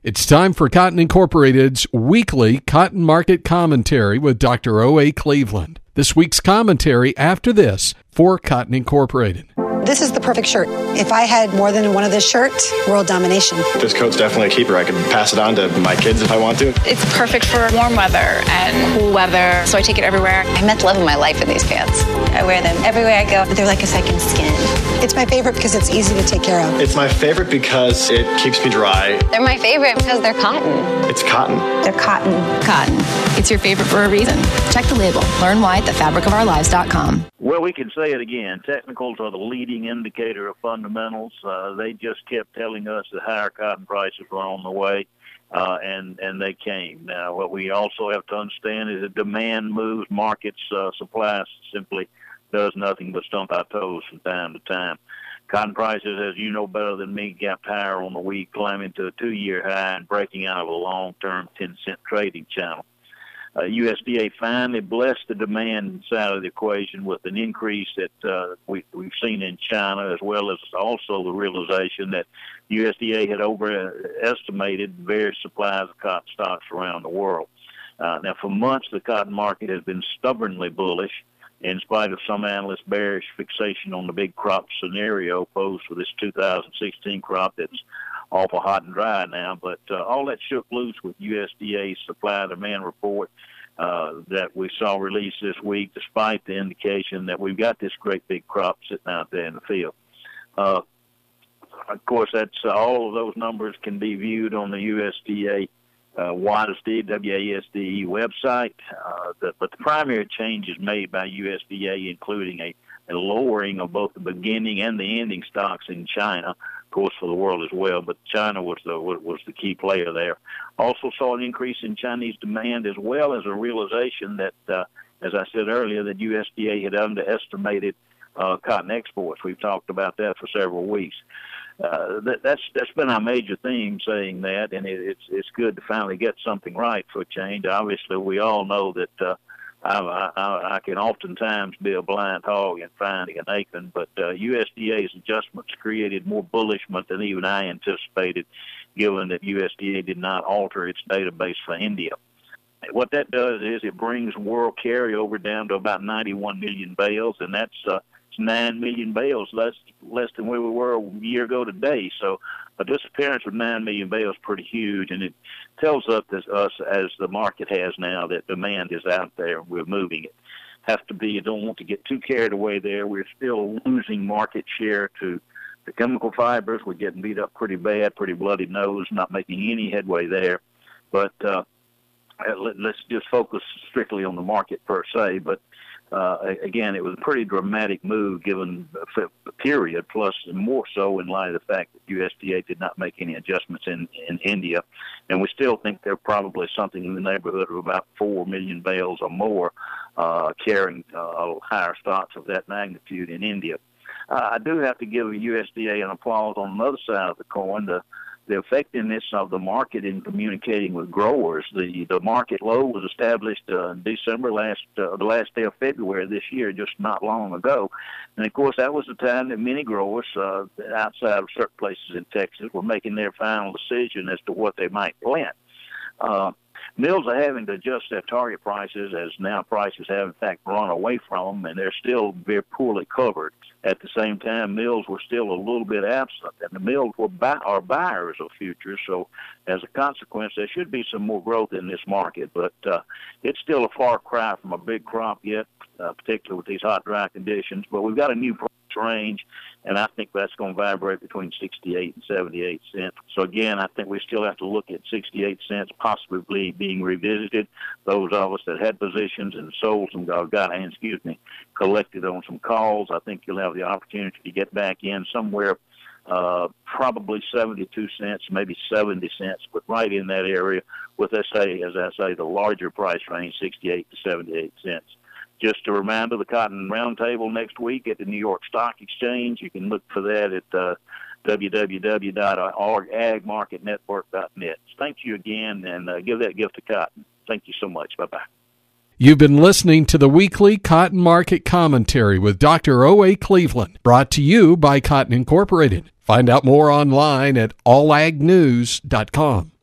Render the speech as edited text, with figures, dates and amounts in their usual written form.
It's time for Cotton Incorporated's weekly cotton market commentary with Dr. O.A. Cleveland. This week's commentary after this for Cotton Incorporated. This is the perfect shirt. If I had more than one of this shirt, world domination. This coat's definitely a keeper. I can pass it on to my kids if I want to. It's perfect for warm weather and cool weather, so I take it everywhere. I met the love of my life in these pants. I wear them everywhere I go. They're like a second skin. It's my favorite because it's easy to take care of. It's my favorite because it keeps me dry. They're my favorite because they're cotton. It's cotton. They're cotton. Cotton. It's your favorite for a reason. Check the label. Learn why at thefabricofourlives.com. Well, we can say it again. Technicals are the leading indicator of fundamentals. They just kept telling us that higher cotton prices were on the way, and they came. Now, what we also have to understand is that demand moves markets. Supply simply does nothing but stump our toes from time to time. Cotton prices, as you know better than me, gapped higher on the week, climbing to a 2-year high and breaking out of a long-term 10-cent trading channel. USDA finally blessed the demand side of the equation with an increase that we've seen in China, as well as also the realization that USDA had overestimated various supplies of cotton stocks around the world. Now, for months, the cotton market has been stubbornly bullish, in spite of some analysts' bearish fixation on the big crop scenario posed for this 2016 crop that's awful hot and dry now. But all that shook loose with USDA's supply-demand report that we saw released this week, despite the indication that we've got this great big crop sitting out there in the field. Of course, that's all of those numbers can be viewed on the USDA WASDE website, but the primary changes made by USDA, including a lowering of both the beginning and the ending stocks in China, of course, for the world as well, but China was the key player there. Also saw an increase in Chinese demand, as well as a realization that, as I said earlier, that USDA had underestimated cotton exports. We've talked about that for several weeks. That's been our major theme, saying that, and it's good to finally get something right for a change. Obviously, we all know that I can oftentimes be a blind hog in finding an acorn, but USDA's adjustments created more bullishment than even I anticipated, given that USDA did not alter its database for India. What that does is it brings world carryover down to about 91 million bales, and that's 9 million bales, less than where we were a year ago today. So a disappearance of 9 million bales is pretty huge, and it tells us, as the market has now, that demand is out there. We're moving it. You don't want to get too carried away there. We're still losing market share to the chemical fibers. We're getting beat up pretty bad, pretty bloody nose, not making any headway there. But let's just focus strictly on the market per se. But again, it was a pretty dramatic move given the period, plus more so in light of the fact that USDA did not make any adjustments in India. And we still think they're probably something in the neighborhood of about 4 million bales or more carrying higher stocks of that magnitude in India. I do have to give USDA an applause on the other side of the coin, the effectiveness of the market in communicating with growers. The market low was established in December the last day of February this year, just not long ago. And, of course, that was the time that many growers outside of certain places in Texas were making their final decision as to what they might plant. Mills are having to adjust their target prices, as now prices have, in fact, run away from them, and they're still very poorly covered. At the same time, mills were still a little bit absent, and the mills are buyers of futures, so as a consequence, there should be some more growth in this market, but it's still a far cry from a big crop yet, particularly with these hot, dry conditions, but we've got a new price range, and I think that's going to vibrate between 68 and 78 cents. So again, I think we still have to look at 68 cents possibly being revisited. Those of us that had positions and sold some, collected on some calls, I think you'll have the opportunity to get back in somewhere probably 72 cents, maybe 70 cents, but right in that area with, as I say, the larger price range, 68 to 78 cents. Just a reminder, the Cotton Roundtable next week at the New York Stock Exchange. You can look for that at www.agmarketnetwork.net. Thank you again, and give that gift to cotton. Thank you so much. Bye-bye. You've been listening to the weekly Cotton Market Commentary with Dr. O.A. Cleveland, brought to you by Cotton Incorporated. Find out more online at allagnews.com.